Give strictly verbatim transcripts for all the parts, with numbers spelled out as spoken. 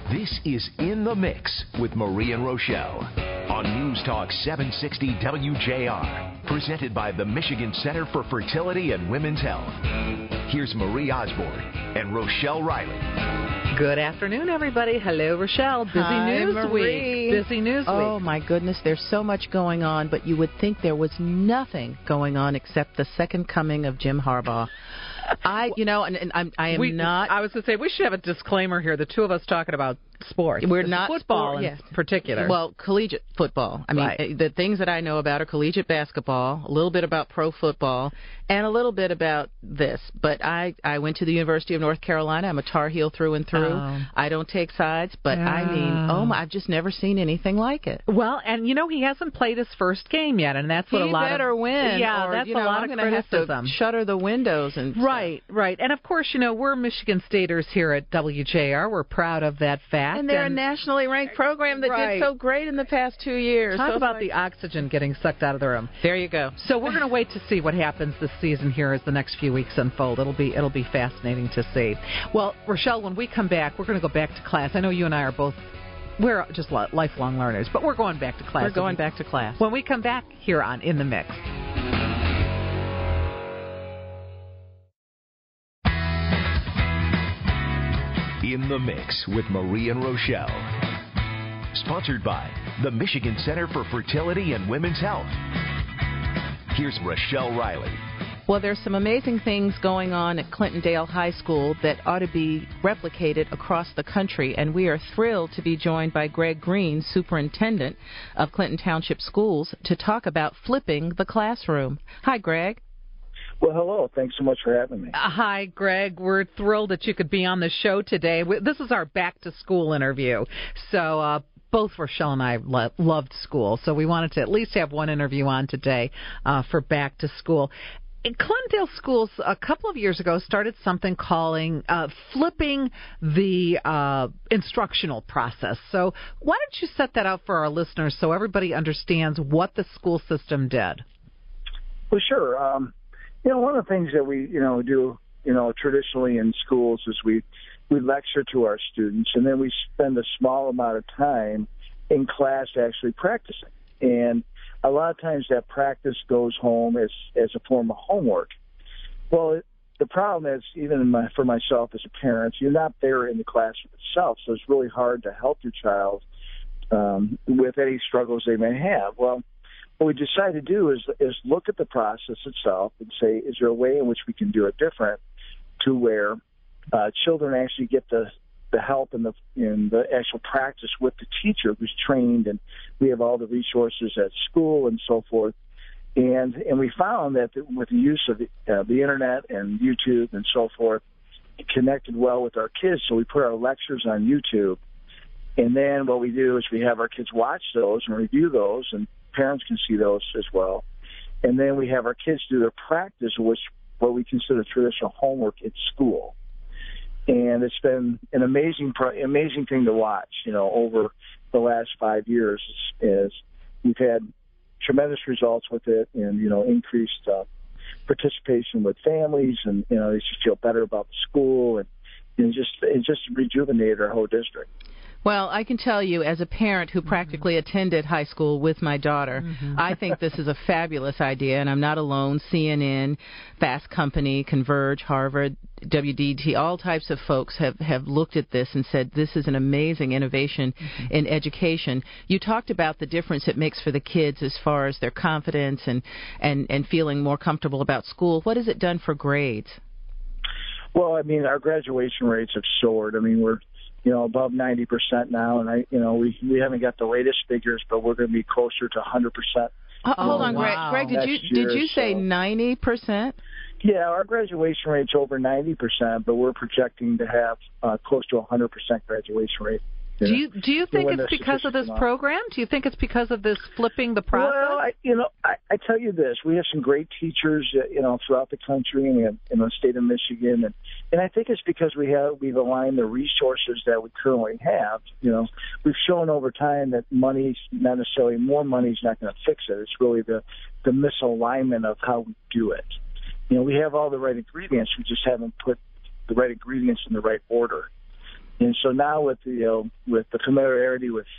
This is In the Mix with Marie and Rochelle on News Talk seven sixty W J R, presented by the Michigan Center for Fertility and Women's Health. Here's Marie Osborne and Rochelle Riley. Good afternoon, everybody. Hello, Rochelle. Busy Hi, news Marie. week. Busy news oh, week. Oh, my goodness. There's so much going on, but you would think there was nothing going on except the second coming of Jim Harbaugh. I, you know, and, and I'm, I am we, not. I was going to say, we should have a disclaimer here. The two of us talking about sports. We're It's not football sport, in yeah. particular. Well, collegiate football. I mean, Right. the things that I know about are collegiate basketball, a little bit about pro football, and a little bit about this. But I, I went to the University of North Carolina. I'm a Tar Heel through and through. Oh. I don't take sides, but I mean, oh my, I've just never seen anything like it. Well, and you know, he hasn't played his first game yet, and that's what he a lot better of win. Yeah, or, that's you know, a lot I'm of gonna criticism. Have to shutter the windows and Right, right. And of course, you know, we're Michigan Staters here at W J R. We're proud of that fact. And they're and, a nationally ranked program that right. did so great in the past two years. Talk so about like, the oxygen getting sucked out of the room. There you go. So we're going to wait to see what happens this season here as the next few weeks unfold. It'll be it'll be fascinating to see. Well, Rochelle, when we come back, we're going to go back to class. I know you and I are both we're just lifelong learners, but we're going back to class. We're going back to class. When we come back here on In the Mix. In the Mix with Marie and Rochelle. Sponsored by the Michigan Center for Fertility and Women's Health. Here's Rochelle Riley. Well, there's some amazing things going on at Clintondale High School that ought to be replicated across the country, and we are thrilled to be joined by Greg Green, Superintendent of Clinton Township Schools, to talk about flipping the classroom. Hi, Greg. Well, hello. Thanks so much for having me. Uh, hi, Greg. We're thrilled that you could be on the show today. We, this is our back-to-school interview. So uh, both Rochelle and I lo- loved school, so we wanted to at least have one interview on today uh, for back-to-school. Clintondale Schools, a couple of years ago, started something calling uh, flipping the uh, instructional process. So why don't you set that out for our listeners so everybody understands what the school system did? Well, sure. Um, you know, one of the things that we, you know, do, you know, traditionally in schools is we, we lecture to our students, and then we spend a small amount of time in class actually practicing. And a lot of times that practice goes home as, as a form of homework. Well, it, the problem is, even in my, for myself as a parent, you're not there in the classroom itself, so it's really hard to help your child um, with any struggles they may have. Well, what we decided to do is, is look at the process itself and say, is there a way in which we can do it different to where uh, children actually get the the help and the in the actual practice with the teacher who's trained, and we have all the resources at school and so forth. And and we found that with the use of the, uh, the internet and YouTube and so forth, it connected well with our kids. So we put our lectures on YouTube, and then what we do is we have our kids watch those and review those, and parents can see those as well. And then we have our kids do their practice, which what we consider traditional homework at school. And it's been an amazing, amazing thing to watch. You know, over the last five years, is we've had tremendous results with it, and you know, increased uh, participation with families, and you know, they just feel better about the school, and, and just it just rejuvenated our whole district. Well, I can tell you, as a parent who practically mm-hmm. attended high school with my daughter, mm-hmm. I think this is a fabulous idea, and I'm not alone. C N N, Fast Company, Converge, Harvard, W D T, all types of folks have, have looked at this and said this is an amazing innovation mm-hmm. in education. You talked about the difference it makes for the kids as far as their confidence and, and, and feeling more comfortable about school. What has it done for grades? Well, I mean, our graduation rates have soared. I mean, we're you know, above ninety percent now, and I, you know, we we haven't got the latest figures, but we're going to be closer to one hundred percent. Uh, hold on, wow. Greg. Greg, did you year, did you say so. ninety percent? Yeah, our graduation rate's over ninety percent, but we're projecting to have uh, close to a one hundred percent graduation rate. Do you do you think it's because of this program? Do you think it's because of this flipping the process? Well, I, you know, I, I tell you this: we have some great teachers, uh, you know, throughout the country and in, in the state of Michigan, and and I think it's because we have we've aligned the resources that we currently have. You know, we've shown over time that money's not necessarily more money is not going to fix it. It's really the the misalignment of how we do it. You know, we have all the right ingredients. We just haven't put the right ingredients in the right order. And so now with the, you know, with the familiarity with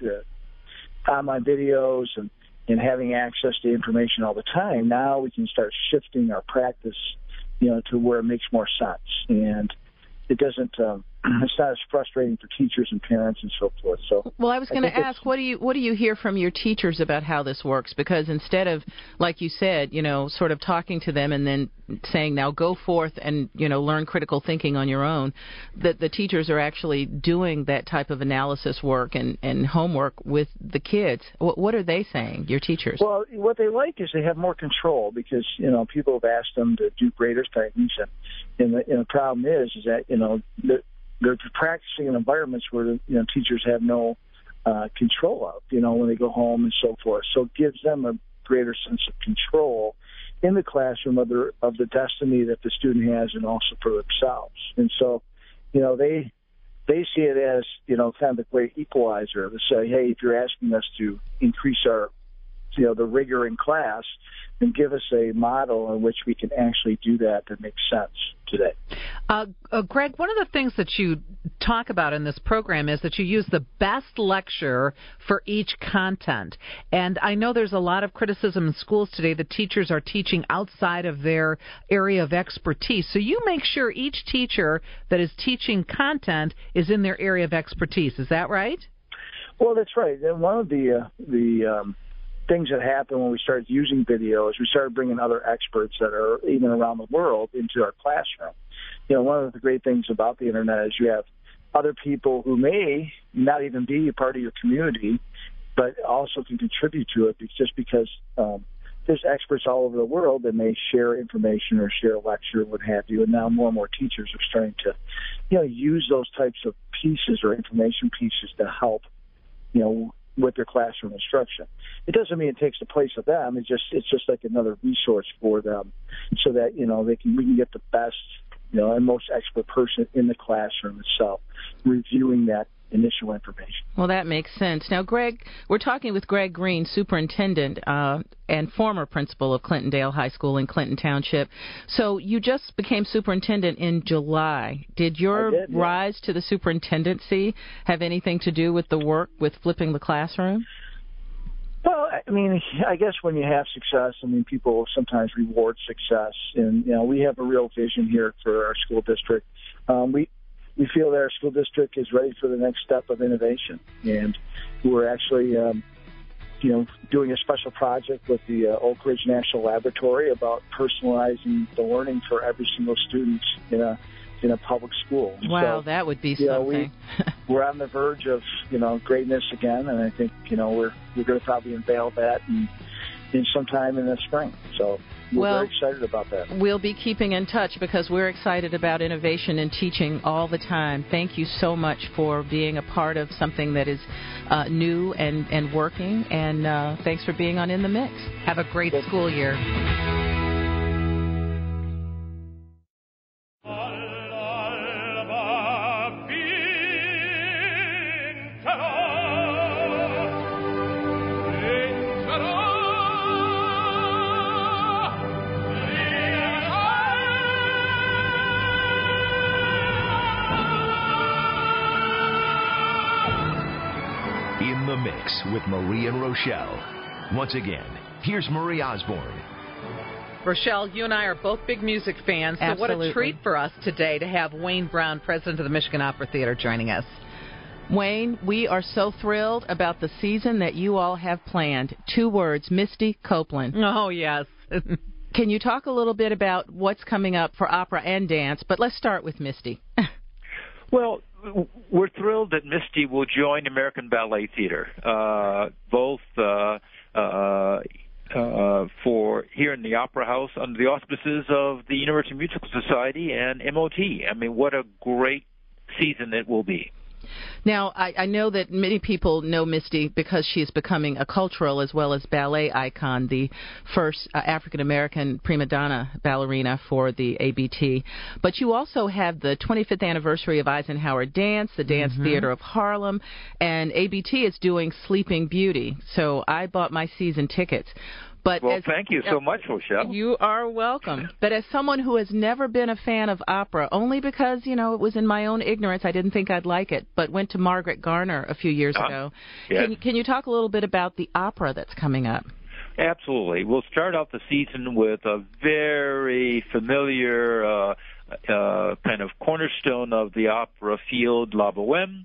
uh, online videos and, and having access to information all the time, now we can start shifting our practice, you know, to where it makes more sense. And it doesn't, um, it's not as frustrating for teachers and parents and so forth. So, well, I was going to ask, what do you what do you hear from your teachers about how this works? Because instead of, like you said, you know, sort of talking to them and then saying, now go forth and, you know, learn critical thinking on your own, that the teachers are actually doing that type of analysis work and, and homework with the kids. What, what are they saying, your teachers? Well, what they like is they have more control because, you know, people have asked them to do greater things. And, and, the, and the problem is, is that, you know, the, they're practicing in environments where, you know, teachers have no uh, control of, you know, when they go home and so forth. So it gives them a greater sense of control in the classroom of the, of the destiny that the student has and also for themselves. And so, you know, they they see it as, you know, kind of a great equalizer to say, hey, if you're asking us to increase our, you know, the rigor in class, and give us a model in which we can actually do that that makes sense today. Uh, uh, Greg, one of the things that you talk about in this program is that you use the best lecture for each content. And I know there's a lot of criticism in schools today that teachers are teaching outside of their area of expertise. So you make sure each teacher that is teaching content is in their area of expertise. Is that right? Well, that's right. And one of the, uh, the um, things that happened when we started using video is we started bringing other experts that are even around the world into our classroom. You know, one of the great things about the internet is you have other people who may not even be a part of your community, but also can contribute to it just because um, there's experts all over the world that may share information or share a lecture, what have you. And now more and more teachers are starting to, you know, use those types of pieces or information pieces to help, you know, with their classroom instruction. It doesn't mean it takes the place of them. It's just it's just like another resource for them, so that, you know, they can we can get the best, you know, and most expert person in the classroom itself reviewing that initial information. Well, that makes sense. Now, Greg, we're talking with Greg Green, superintendent uh, and former principal of Clintondale High School in Clinton Township. So you just became superintendent in July. Did your did, yeah. rise to the superintendency have anything to do with the work with flipping the classroom? Well, I mean, I guess when you have success, I mean, people sometimes reward success. And, you know, we have a real vision here for our school district. Um, we We feel that our school district is ready for the next step of innovation, and we're actually, um, you know, doing a special project with the uh, Oak Ridge National Laboratory about personalizing the learning for every single student in a in a public school. Wow, so, that would be you know, something. we, we're on the verge of, you know, greatness again, and I think, you know, we're we're going to probably unveil that in, in sometime in the spring. So. We're well, very excited about that. We'll be keeping in touch because we're excited about innovation and teaching all the time. Thank you so much for being a part of something that is uh, new and, and working, and uh, thanks for being on In the Mix. Have a great Thank school year. In the Mix with Marie and Rochelle. Once again, here's Marie Osborne. Rochelle, you and I are both big music fans, so Absolutely. what a treat for us today to have Wayne Brown, president of the Michigan Opera Theater, joining us. Wayne, we are so thrilled about the season that you all have planned. Two words, Misty Copeland. Oh, yes. Can you talk a little bit about what's coming up for opera and dance? But let's start with Misty. Well, we're thrilled that Misty will join American Ballet Theater, uh, both uh, uh, uh, for here in the Opera House under the auspices of the University Musical Society and M O T. I mean, what a great season it will be. Now, I, I know that many people know Misty because she is becoming a cultural as well as ballet icon, the first uh, African-American prima donna ballerina for the A B T. But you also have the twenty-fifth anniversary of Eisenhower Dance, the Dance mm-hmm. Theater of Harlem, and A B T is doing Sleeping Beauty. So I bought my season tickets. But well, as, thank you so much, Rochelle. You are welcome. But as someone who has never been a fan of opera, only because, you know, it was in my own ignorance, I didn't think I'd like it, but went to Margaret Garner a few years uh, ago. Yes. Can, can you talk a little bit about the opera that's coming up? Absolutely. We'll start out the season with a very familiar uh, uh, kind of cornerstone of the opera field, La Bohème,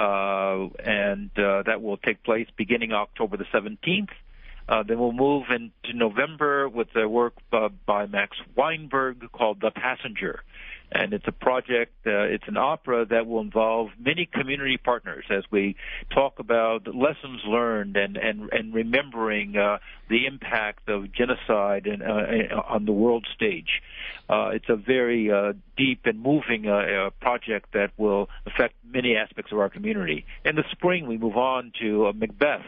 uh, and uh, that will take place beginning October the seventeenth. Uh, then we'll move into November with a work uh, by Max Weinberg called The Passenger. And it's a project, uh, it's an opera that will involve many community partners as we talk about lessons learned and, and, and remembering uh, the impact of genocide in, uh, on the world stage. Uh, it's a very uh, deep and moving uh, uh, project that will affect many aspects of our community. In the spring, we move on to uh, Macbeth,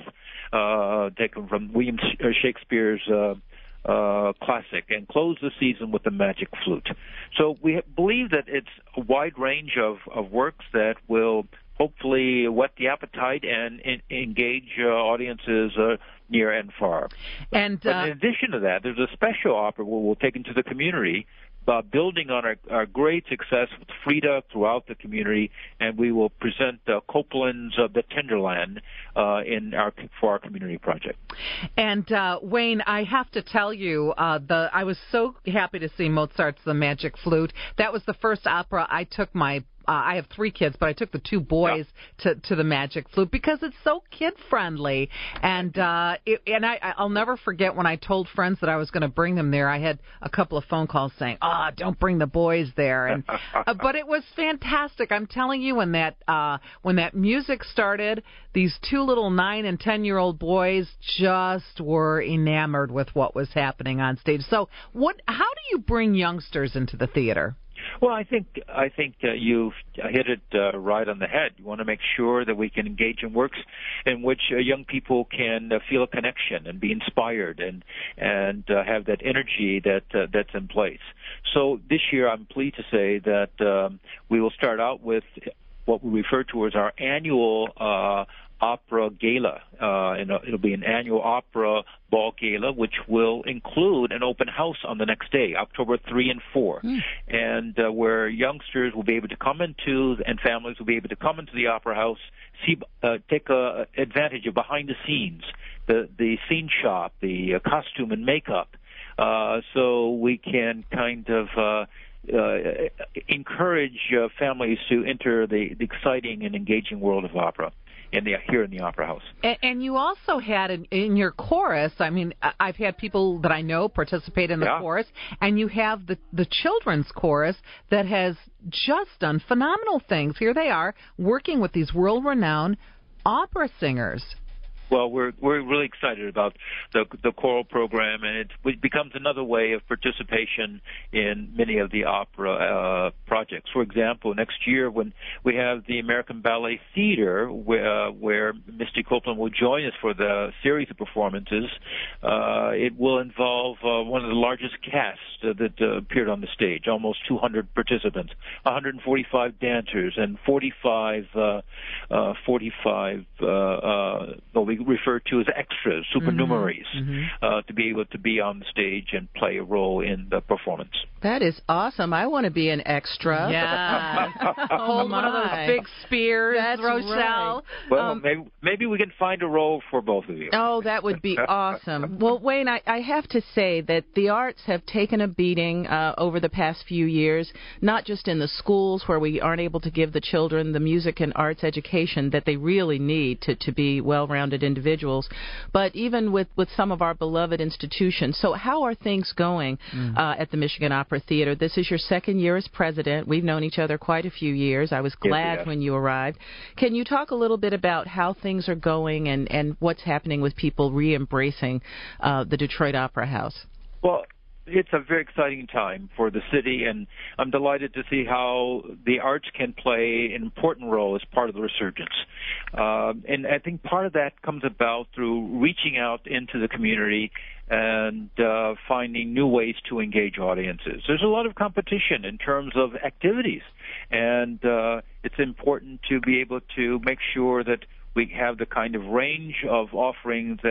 uh, taken from William Shakespeare's uh, Uh, classic, and close the season with the Magic Flute. So we believe that it's a wide range of, of works that will hopefully whet the appetite and, and engage uh, audiences uh, near and far. And uh, but in addition to that, there's a special opera we'll, we'll take into the community, Uh, building on our, our great success with Frida throughout the community, and we will present uh, Copland's uh, The Tenderland uh, in our for our community project. And uh, Wayne, I have to tell you, uh, the I was so happy to see Mozart's The Magic Flute. That was the first opera I took my. Uh, I have three kids, but I took the two boys yeah. to, to the Magic Flute because it's so kid-friendly. And uh, it, and I, I'll never forget when I told friends that I was going to bring them there, I had a couple of phone calls saying, oh, don't bring the boys there. And uh, But it was fantastic. I'm telling you, when that, uh, when that music started, these two little nine- and ten-year-old boys just were enamored with what was happening on stage. So what? How do you bring youngsters into the theater? Well, I think I think uh, you've hit it uh, right on the head. You want to make sure that we can engage in works in which uh, young people can uh, feel a connection and be inspired and and uh, have that energy that uh, that's in place. So this year, I'm pleased to say that um, we will start out with what we refer to as our annual uh, opera gala, uh, and it'll be an annual opera ball gala, which will include an open house on the next day, October third and fourth, mm. and uh, where youngsters will be able to come into, and families will be able to come into the opera house, see, uh, take uh, advantage of behind the scenes, the the scene shop, the uh, costume and makeup, uh, so we can kind of uh, Uh, encourage uh, families to enter the, the exciting and engaging world of opera in the here in the Opera House. And, and you also had in, in your chorus, I mean, I've had people that I know participate in the yeah. chorus, and you have the, the children's chorus that has just done phenomenal things. Here they are, working with these world-renowned opera singers. Well, we're we're really excited about the the choral program, and it, it becomes another way of participation in many of the opera uh, projects. For example, next year when we have the American Ballet Theater, where, uh, where Misty Copeland will join us for the series of performances, uh, it will involve uh, one of the largest casts uh, that uh, appeared on the stage, almost two hundred participants, one hundred forty-five dancers, and forty-five, uh, uh, forty-five. Uh, uh, well, we refer to as extras, supernumeraries, mm-hmm. uh, to be able to be on the stage and play a role in the performance. That is awesome. I want to be an extra. Yeah. oh Hold my. one of those big spears, That's Rochelle. Right. Well, um, maybe, maybe we can find a role for both of you. Oh, that would be awesome. Well, Wayne, I, I have to say that the arts have taken a beating uh, over the past few years, not just in the schools where we aren't able to give the children the music and arts education that they really need to, to be well-rounded individuals, but even with, with some of our beloved institutions. So how are things going mm. uh, at the Michigan Opera Theater? This is your second year as president. We've known each other quite a few years. I was glad yes, when you arrived. Can you talk a little bit about how things are going and, and what's happening with people re-embracing uh, the Detroit Opera House? Well, it's a very exciting time for the city, and I'm delighted to see how the arts can play an important role as part of the resurgence. Uh, and I think part of that comes about through reaching out into the community and uh, finding new ways to engage audiences. There's a lot of competition in terms of activities, and uh, it's important to be able to make sure that we have the kind of range of offerings that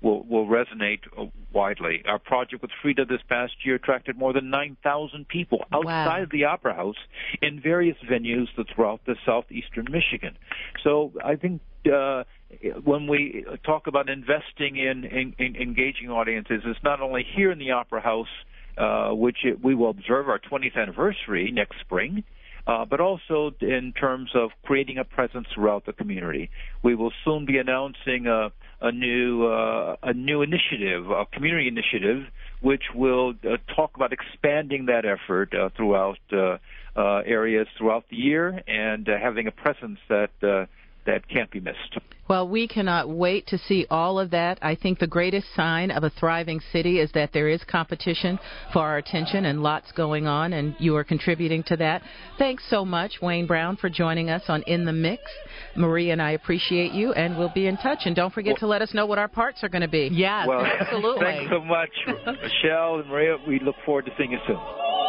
will, will resonate widely. Our project with Frida this past year attracted more than nine thousand people outside Wow. of the Opera House in various venues throughout the southeastern Michigan. So I think uh, when we talk about investing in, in, in engaging audiences, it's not only here in the Opera House, uh, which it, we will observe our twentieth anniversary next spring, Uh, but also in terms of creating a presence throughout the community. We will soon be announcing a, a new uh, a new initiative, a community initiative, which will uh, talk about expanding that effort uh, throughout uh, uh, areas throughout the year and uh, having a presence that uh, that can't be missed. Well, we cannot wait to see all of that. I think the greatest sign of a thriving city is that there is competition for our attention and lots going on, and you are contributing to that. Thanks so much, Wayne Brown, for joining us on In the Mix. Marie and I appreciate you, and we'll be in touch. And don't forget well, to let us know what our parts are going to be. Yes, well, absolutely. Thanks so much, Michelle and Maria. We look forward to seeing you soon.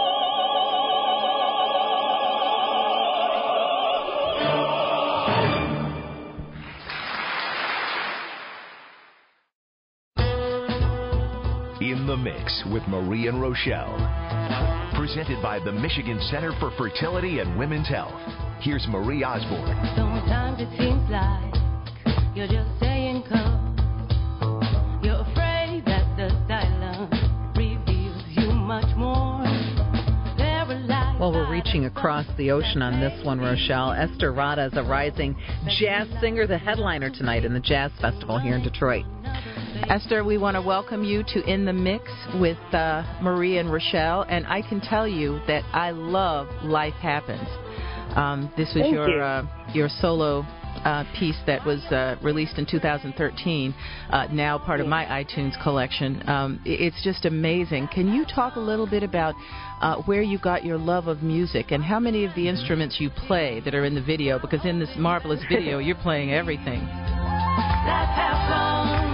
In the Mix with Marie and Rochelle. Presented by the Michigan Center for Fertility and Women's Health. Here's Marie Osborne. Sometimes it seems like you're just saying come. You're afraid that the silence reveals you much more. Well, we're reaching across the ocean on this one, Rochelle. Esther Rada is a rising jazz singer, the headliner tonight in the Jazz Festival here in Detroit. Esther, we want to welcome you to In the Mix with uh, Marie and Rochelle, and I can tell you that I love Life Happens. Um, this was Thank your you. uh, your solo uh, piece that was uh, released in two thousand thirteen, uh, now part of my iTunes collection. Um, it's just amazing. Can you talk a little bit about uh, where you got your love of music and how many of the instruments you play that are in the video? Because in this marvelous video, you're playing everything. Let's have fun.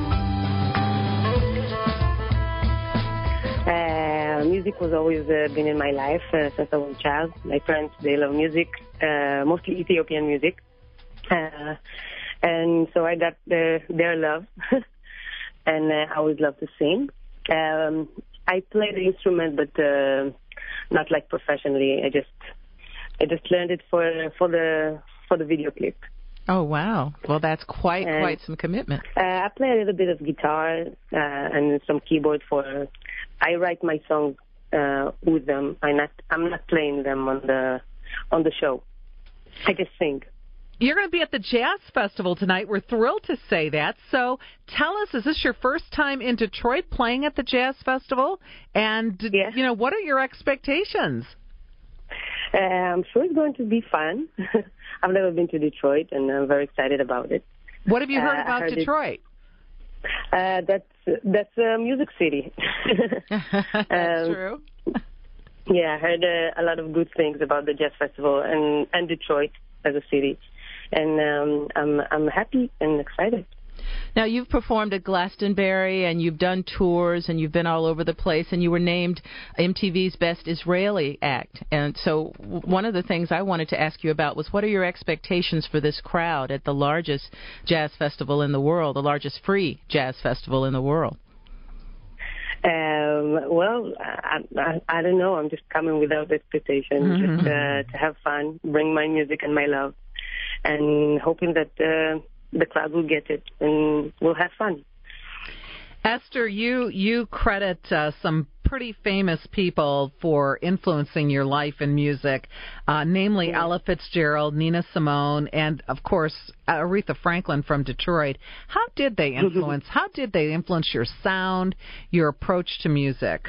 Uh, music was always uh, been in my life uh, since I was a child. My parents, they love music, uh, mostly Ethiopian music. Uh, and so I got the, their love. and uh, I always love to sing. Um, I play the instrument, but uh, not like professionally. I just I just learned it for for the for the video clip. Oh, wow. Well, that's quite, and, quite some commitment. Uh, I play a little bit of guitar uh, and some keyboard for... I write my songs uh, with them. I'm not, I'm not playing them on the on the show. I just sing. You're going to be at the Jazz Festival tonight. We're thrilled to say that. So tell us, is this your first time in Detroit playing at the Jazz Festival? And, yes. you know, what are your expectations? Uh, I'm sure it's going to be fun. I've never been to Detroit, and I'm very excited about it. What have you heard uh, about heard Detroit? Uh, that's that's a music city. That's um, true. Yeah, I heard uh, a lot of good things about the Jazz Festival and, and Detroit as a city, and um, I'm I'm happy and excited. Now, you've performed at Glastonbury, and you've done tours, and you've been all over the place, and you were named M T V's Best Israeli Act. And so one of the things I wanted to ask you about was, what are your expectations for this crowd at the largest jazz festival in the world, the largest free jazz festival in the world? Um, well, I, I, I don't know. I'm just coming without expectation, mm-hmm. just uh, to have fun, bring my music and my love, and hoping that uh, the crowd will get it and we'll have fun. Esther, you you credit uh, some pretty famous people for influencing your life in music, uh, namely mm-hmm. Ella Fitzgerald, Nina Simone, and, of course, Aretha Franklin from Detroit. How did they influence, how did they influence your sound, your approach to music?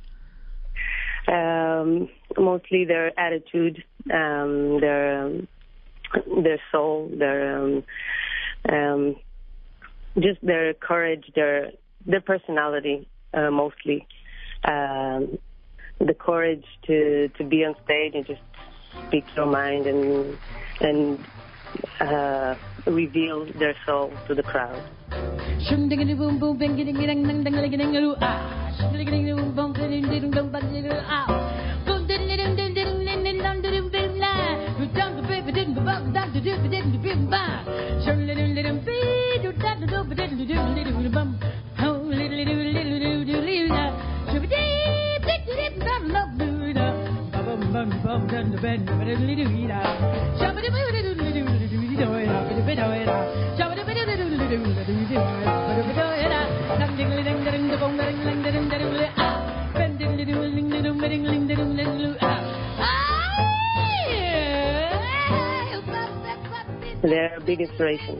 Um, mostly their attitude, um, their, um, their soul, their... Um, Um, just their courage, their their personality, uh, mostly. Um, the courage to, to be on stage and just speak your mind and and uh, reveal their soul to the crowd. They're a big inspiration.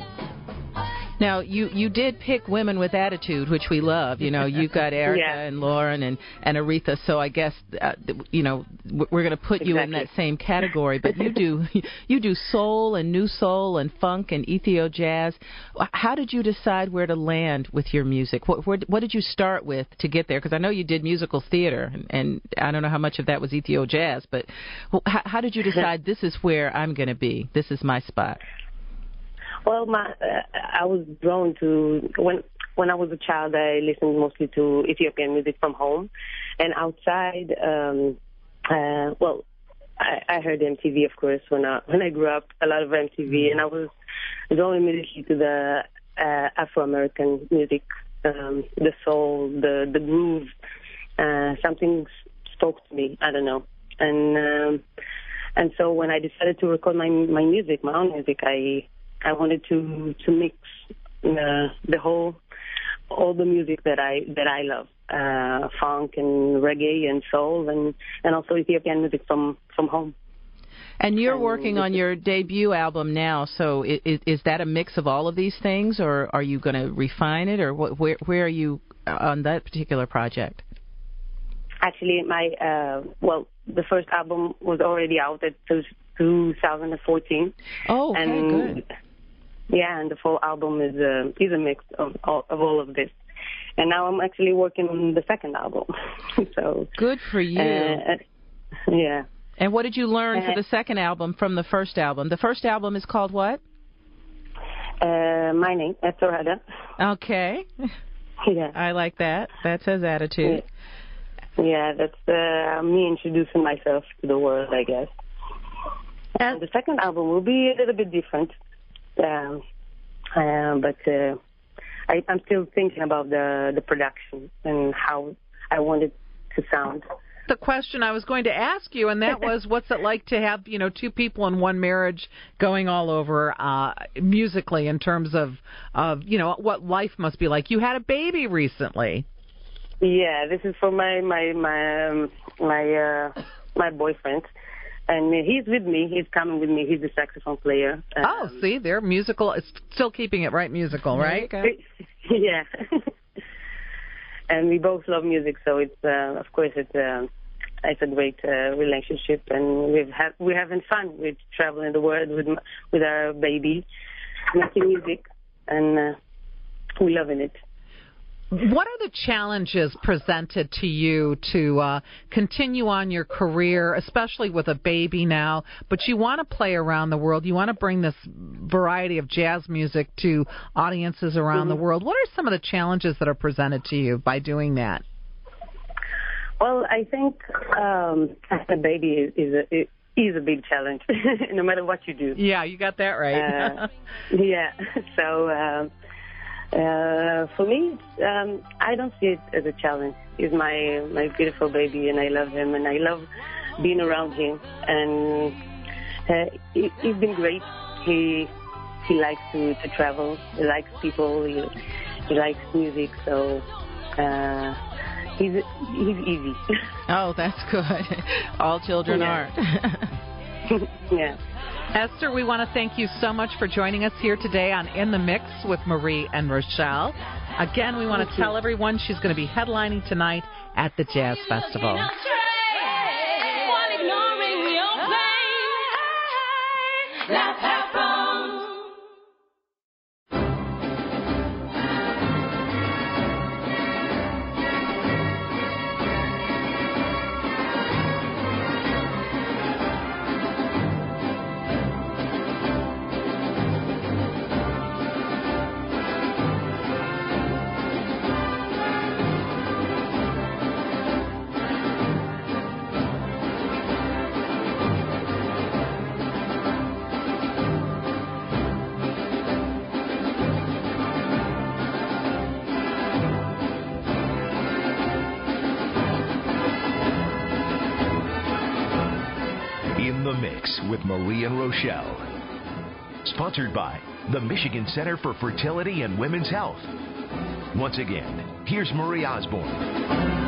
Now, you, you did pick women with attitude, which we love. You know, you've got Erica yeah. and Lauren and, and Aretha, so I guess, uh, you know, we're going to put exactly. you in that same category. But you do you do soul and new soul and funk and Ethio jazz. How did you decide where to land with your music? What, where, what did you start with to get there? Because I know you did musical theater, and, and I don't know how much of that was Ethio jazz, but how, how did you decide this is where I'm going to be? This is my spot. Well, my uh, I was drawn to when when I was a child. I listened mostly to Ethiopian music from home, and outside. Um, uh, well, I, I heard M T V, of course, when I when I grew up. A lot of M T V, and I was drawn immediately to the uh, Afro-American music, um, the soul, the the groove. Uh, something spoke to me. I don't know, and um, and so when I decided to record my my music, my own music, I. I wanted to to mix uh, the whole all the music that I that I love, uh, funk and reggae and soul and, and also Ethiopian music from, from home. And you're and working on your debut album now, so is, is that a mix of all of these things, or are you going to refine it, or what, where where are you on that particular project? Actually, my uh, well, the first album was already out at two thousand fourteen. Oh, okay, and good. Yeah, and the full album is a is a mix of all, of all of this. And now I'm actually working on the second album. So good for you. Uh, yeah. And what did you learn uh, for the second album from the first album? The first album is called what? Uh, my name, Etorada. Okay. Yeah. I like that. That says attitude. Yeah, yeah that's uh, me introducing myself to the world, I guess. And the second album will be a little bit different. Um, uh, but uh, I, I'm still thinking about the, the production and how I want it to sound. The question I was going to ask you, and that was, what's it like to have, you know, two people in one marriage going all over uh, musically in terms of, of, you know, what life must be like. You had a baby recently. Yeah, this is for my my my um, my uh, my boyfriend. And he's with me. He's coming with me. He's a saxophone player. Um, oh, see, they're musical. It's still keeping it right musical, right? Yeah. And we both love music, so it's uh, of course it's uh, it's a great uh, relationship, and we've ha- we're having fun. We're traveling the world with with our baby, making music, and uh, we're loving it. What are the challenges presented to you to uh, continue on your career, especially with a baby now, but you want to play around the world? You want to bring this variety of jazz music to audiences around mm-hmm. the world. What are some of the challenges that are presented to you by doing that? Well, I think um, having a baby is, is a it is a big challenge, no matter what you do. Yeah, you got that right. uh, yeah, so... Um, Uh, for me, um, I don't see it as a challenge. He's my my beautiful baby, and I love him, and I love being around him. And uh, he, he's been great. He he likes to, to travel. He likes people. He, he likes music. So uh, he's he's easy. Oh, that's good. All children yeah. are. Yeah. Esther, we want to thank you so much for joining us here today on In the Mix with Marie and Rochelle. Again, we want to thank tell you. everyone she's going to be headlining tonight at the Jazz Festival. Mix with Marie and Rochelle. Sponsored by the Michigan Center for Fertility and Women's Health. Once again, here's Marie Osborne.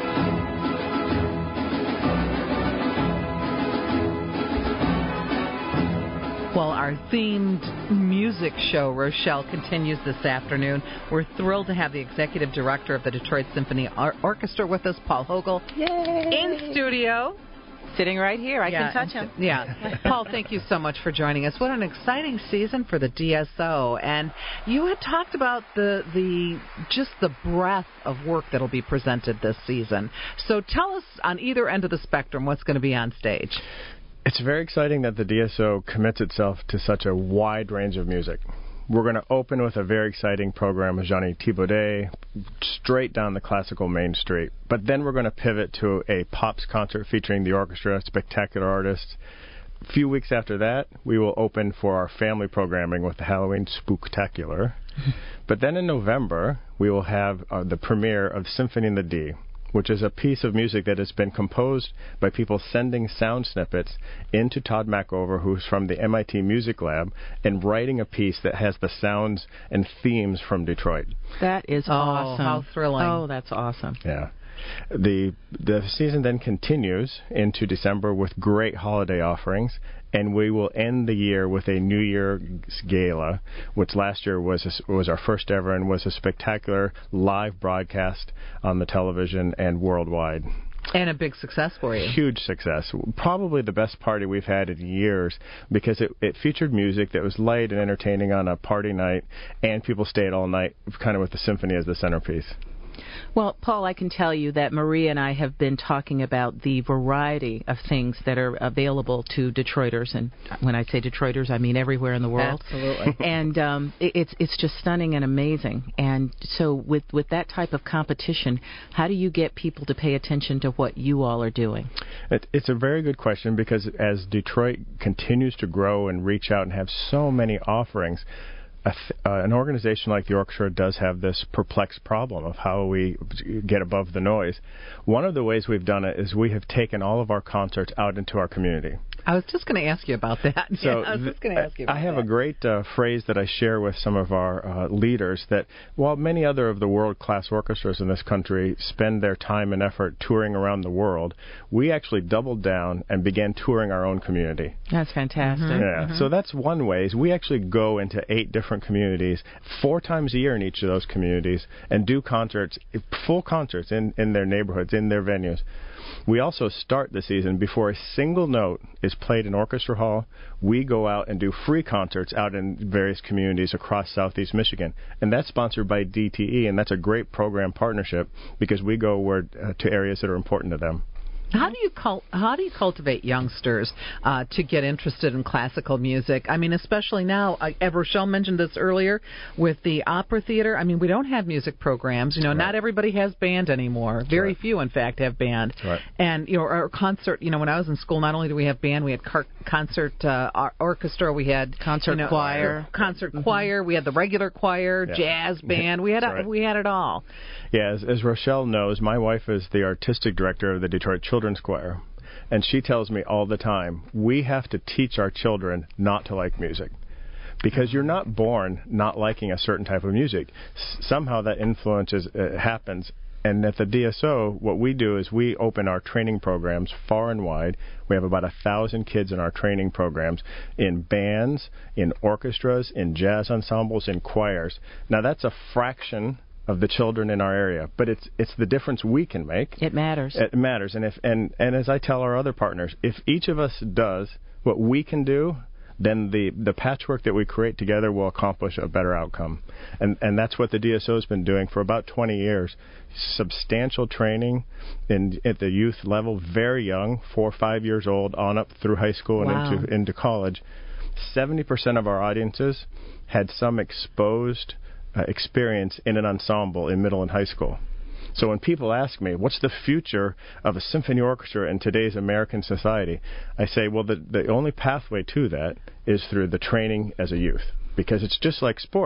Well, our themed music show, Rochelle, continues this afternoon. We're thrilled to have the executive director of the Detroit Symphony Or- Orchestra with us, Paul Hogel, Yay. in studio. Sitting right here. I yeah, can touch him. Yeah. Paul, thank you so much for joining us. What an exciting season for the D S O. And you had talked about the the just the breadth of work that will be presented this season. So tell us on either end of the spectrum what's going to be on stage. It's very exciting that the D S O commits itself to such a wide range of music. We're going to open with a very exciting program of Johnny Thibaudet, straight down the classical Main Street. But then we're going to pivot to a Pops concert featuring the orchestra, spectacular artists. A few weeks after that, we will open for our family programming with the Halloween Spooktacular. But then in November, we will have uh, the premiere of Symphony in the D, which is a piece of music that has been composed by people sending sound snippets into Todd Mackover, who's from the M I T Music Lab, and writing a piece that has the sounds and themes from Detroit. That is oh, awesome. How thrilling. Oh, that's awesome. Yeah. The the season then continues into December with great holiday offerings, and we will end the year with a New Year's gala, which last year was a, was our first ever and was a spectacular live broadcast on the television and worldwide. And a big success for you. Huge success. Probably the best party we've had in years, because it, it featured music that was light and entertaining on a party night, and people stayed all night kind of with the symphony as the centerpiece. Well, Paul, I can tell you that Maria and I have been talking about the variety of things that are available to Detroiters, and when I say Detroiters, I mean everywhere in the world. Absolutely. And um, it, it's it's just stunning and amazing. And so, with with that type of competition, how do you get people to pay attention to what you all are doing? It, it's a very good question, because as Detroit continues to grow and reach out and have so many offerings, Uh, an organization like the orchestra does have this perplexed problem of how we get above the noise. One of the ways we've done it is we have taken all of our concerts out into our community. I was just going to ask you about that. So yeah, I was just going to ask you about I have that. a great uh, phrase that I share with some of our uh, leaders, that while many other of the world-class orchestras in this country spend their time and effort touring around the world, we actually doubled down and began touring our own community. That's fantastic. Mm-hmm. Yeah, mm-hmm. So that's one way. Is we actually go into eight different communities, four times a year in each of those communities, and do concerts, full concerts in, in their neighborhoods, in their venues. We also start the season before a single note is played in Orchestra Hall. We go out and do free concerts out in various communities across Southeast Michigan, and that's sponsored by D T E, and that's a great program partnership, because we go where, uh, to areas that are important to them. How do you cul- how do you cultivate youngsters uh, to get interested in classical music? I mean, especially now, uh, Rochelle mentioned this earlier with the opera theater. I mean, we don't have music programs. You know, Right. not everybody has band anymore. Very right. few, in fact, have band. Right. And you know, our concert. You know, when I was in school, not only did we have band, we had car- concert uh, or- orchestra. We had Concert you know, choir. concert Mm-hmm. choir. We had the regular choir, Yeah. jazz band. We had That's a, right. we had it all. Yeah, as, as Rochelle knows, my wife is the artistic director of the Detroit Children's Choir, and she tells me all the time, we have to teach our children not to like music, because you're not born not liking a certain type of music. S- somehow that influences uh, happens. And at the D S O, what we do is we open our training programs far and wide. We have about a thousand kids in our training programs, in bands, in orchestras, in jazz ensembles, in choirs. Now, that's a fraction of the children in our area, but it's it's the difference we can make. It matters. It matters, and if and and as I tell our other partners, if each of us does what we can do, then the the patchwork that we create together will accomplish a better outcome, and and that's what the D S O has been doing for about twenty years. Substantial training in at the youth level, very young, four or five years old, on up through high school and Wow. into into college. Seventy percent of our audiences had some exposed Uh, experience in an ensemble in middle and high school. So when people ask me, what's the future of a symphony orchestra in today's American society, I say, well, the, the only pathway to that is through the training as a youth, because it's just like sports.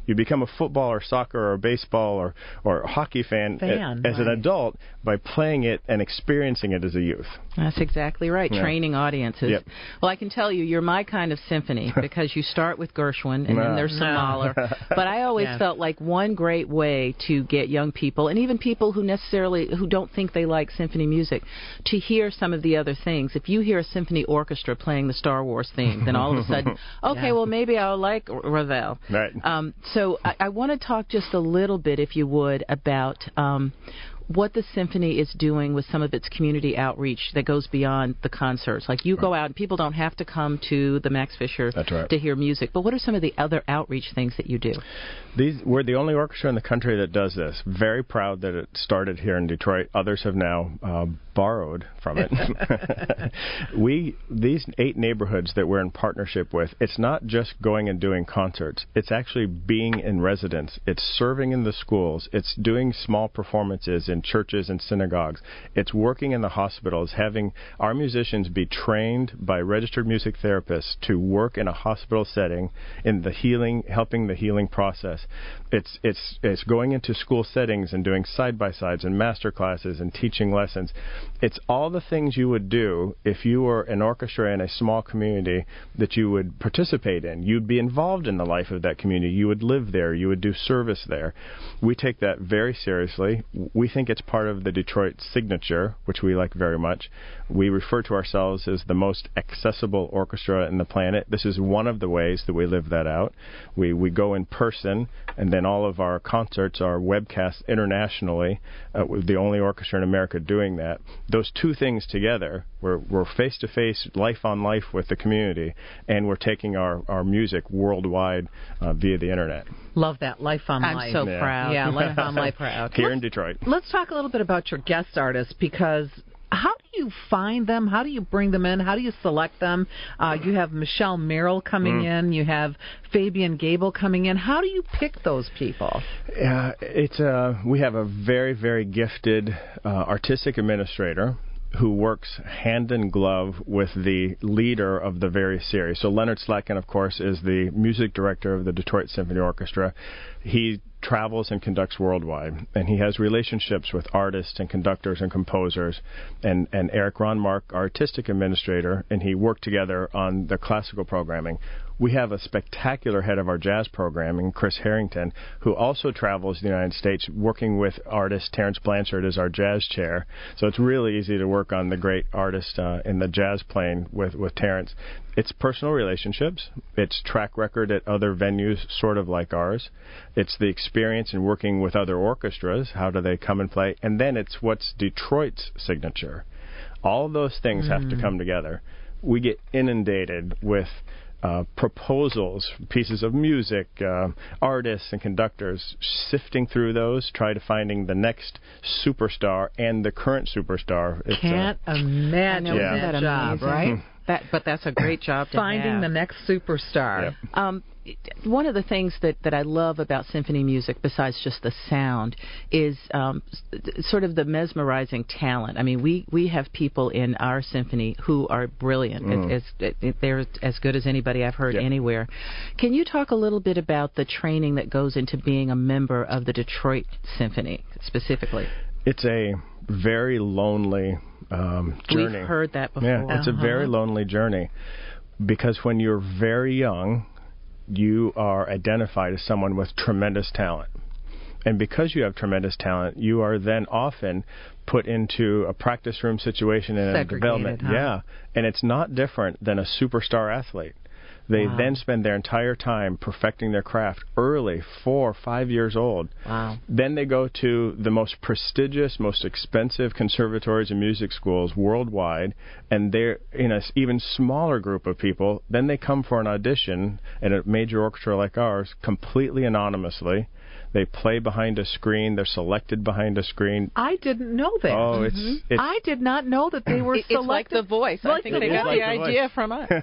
You become a football or soccer or baseball or, or hockey fan, fan a, as right. an adult by playing it and experiencing it as a youth. That's exactly right. Yeah. Training audiences. Yep. Well, I can tell you, you're my kind of symphony because you start with Gershwin and no. then there's some No. Mahler. But I always yes. felt like one great way to get young people, and even people who necessarily who don't think they like symphony music, to hear some of the other things. If you hear a symphony orchestra playing the Star Wars theme, then all of a sudden, okay, yeah. well maybe I'll like Ravel. Right. Um, so I, I want to talk just a little bit, if you would, about um, what the symphony is doing with some of its community outreach that goes beyond the concerts. Like you go out and people don't have to come to the Max Fisher That's right. to hear music, but what are some of the other outreach things that you do? These, we're the only orchestra in the country that does this. Very proud that it started here in Detroit. Others have now uh, borrowed from it. we These eight neighborhoods that we're in partnership with, it's not just going and doing concerts. It's actually being in residence. It's serving in the schools. It's doing small performances in churches and synagogues. It's working in the hospitals, having our musicians be trained by registered music therapists to work in a hospital setting in the healing, helping the healing process. It's it's it's going into school settings and doing side-by-sides and master classes and teaching lessons. It's all the things you would do if you were an orchestra in a small community that you would participate in. You'd be involved in the life of that community. You would live there. You would do service there. We take that very seriously. We think it's part of the Detroit signature, which we like very much. We refer to ourselves as the most accessible orchestra in the planet. This is one of the ways that we live that out. We we go in person, and then all of our concerts are webcast internationally. Uh, we're the only orchestra in America doing that. Those two things together, we're, we're face-to-face, life-on-life with the community, and we're taking our, our music worldwide uh, via the Internet. Love that, life on I'm life. so Yeah. proud. Yeah, life on life. proud. Here in Detroit. Let's talk a little bit about your guest artists, because how do you find them? How do you bring them in? How do you select them? Uh, you have Michelle Merrill coming Mm. in. You have Fabian Gable coming in. How do you pick those people? Uh, it's a, we have a very, very gifted uh, artistic administrator who works hand in glove with the leader of the various series. So Leonard Slatkin, of course, is the music director of the Detroit Symphony Orchestra. He travels and conducts worldwide, and he has relationships with artists and conductors and composers. And, and Eric Ronmark, our artistic administrator, and he worked together on the classical programming. We have a spectacular head of our jazz programming, Chris Harrington, who also travels the United States working with artists. Terrence Blanchard is our jazz chair. So it's really easy to work on the great artist uh, in the jazz playing with, with Terrence. It's personal relationships. It's track record at other venues, sort of like ours. It's the experience in working with other orchestras. How do they come and play? And then it's what's Detroit's signature. All of those things mm. have to come together. We get inundated with Uh, proposals, pieces of music, uh, artists and conductors, sifting through those, try to finding the next superstar and the current superstar. It's, Can't uh, imagine yeah. that job, right? That, but that's a great job to Finding have. the next superstar. Yep. Um, one of the things that, that I love about symphony music, besides just the sound, is um, sort of the mesmerizing talent. I mean, we, we have people in our symphony who are brilliant. Mm. As, as, they're as good as anybody I've heard yep. anywhere. Can you talk a little bit about the training that goes into being a member of the Detroit Symphony specifically? It's a very lonely um, journey. We've heard that before. Yeah, it's uh-huh. a very lonely journey, because when you're very young, you are identified as someone with tremendous talent. And because you have tremendous talent, you are then often put into a practice room situation and a development. Huh? Yeah, and it's not different than a superstar athlete. They wow. then spend their entire time perfecting their craft early, four, five years old. Wow. Then they go to the most prestigious, most expensive conservatories and music schools worldwide, and they're in an even smaller group of people. Then they come for an audition at a major orchestra like ours, completely anonymously. They play behind a screen. They're selected behind a screen. I didn't know that. Oh, it's, mm-hmm. it's I did not know that they were It's selected. like The Voice. Like I think the they got Voice. the Like the idea Voice. from us.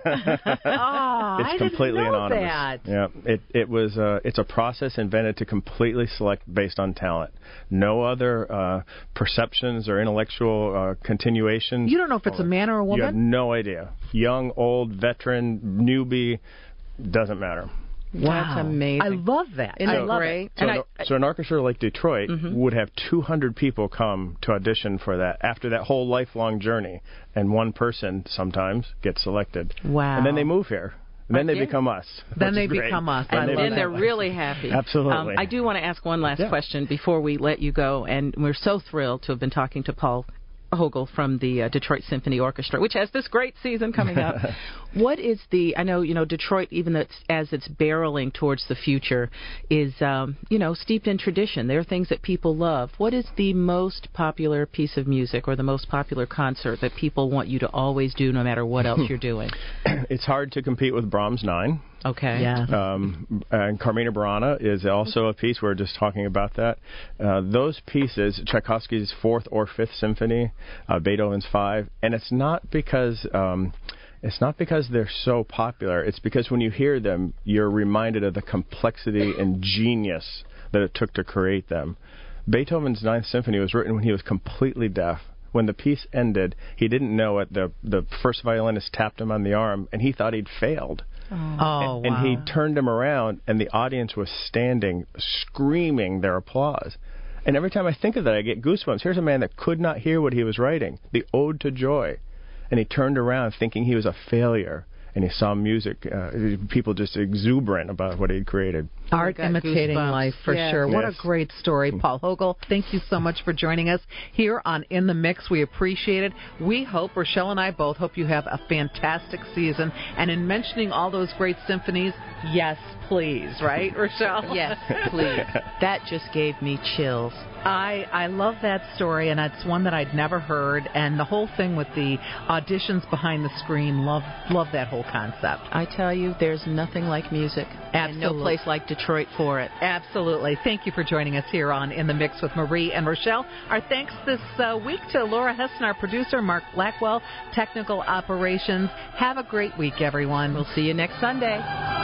oh, It's I completely didn't know anonymous. that. Yeah, it it was uh, it's a process invented to completely select based on talent. No other uh, perceptions or intellectual uh, continuations. You don't know if it's a man or a You have woman? no idea. Young, old, veteran, newbie, doesn't matter. Wow. That's amazing. I love that. Isn't I it love great? it. So, And an, I- so an orchestra like Detroit Mhm. would have two hundred people come to audition for that after that whole lifelong journey, and one person sometimes gets selected. Wow. And then they move here. And then they Okay. become us. Then which they is great. become us. And I they love then that. they're become us. really happy. Absolutely. Um, I do want to ask one last Yeah. question before we let you go, and we're so thrilled to have been talking to Paul Hogel from the uh, Detroit Symphony Orchestra, which has this great season coming up. What is the, I know, you know, Detroit, even though it's, as it's barreling towards the future, is, um, you know, steeped in tradition. There are things that people love. What is the most popular piece of music or the most popular concert that people want you to always do no matter what else you're doing? It's hard to compete with Brahms' Nine. Okay. Yeah. Um, and Carmina Burana is also a piece. We're just talking about that. Uh, those pieces, Tchaikovsky's Fourth or Fifth Symphony, uh, Beethoven's Five, and it's not because um, it's not because they're so popular. It's because when you hear them, you're reminded of the complexity and genius that it took to create them. Beethoven's Ninth Symphony was written when he was completely deaf. When the piece ended, he didn't know it. The the first violinist tapped him on the arm, and he thought he'd failed. Oh, and, wow. and he turned him around, and the audience was standing, screaming their applause. And every time I think of that, I get goosebumps. Here's a man that could not hear what he was writing, the Ode to Joy. And he turned around thinking he was a failure. And he saw music, uh, people just exuberant about what he'd created. Art got imitating goosebumps. life, for Yes. sure. What Yes. a great story, Paul Hogel. Thank you so much for joining us here on In the Mix. We appreciate it. We hope, Rochelle and I both hope you have a fantastic season. And in mentioning all those great symphonies, yes, please, right, Rochelle? Yes, please. That just gave me chills. I, I love that story, and it's one that I'd never heard. And the whole thing with the auditions behind the screen, love love that whole concept. I tell you, there's nothing like music. And no Absolutely. place like Detroit for it. Absolutely. Thank you for joining us here on In the Mix with Marie and Rochelle. Our thanks this uh, week to Laura Hessen, our producer, Mark Blackwell, technical operations. Have a great week, everyone. We'll see you next Sunday.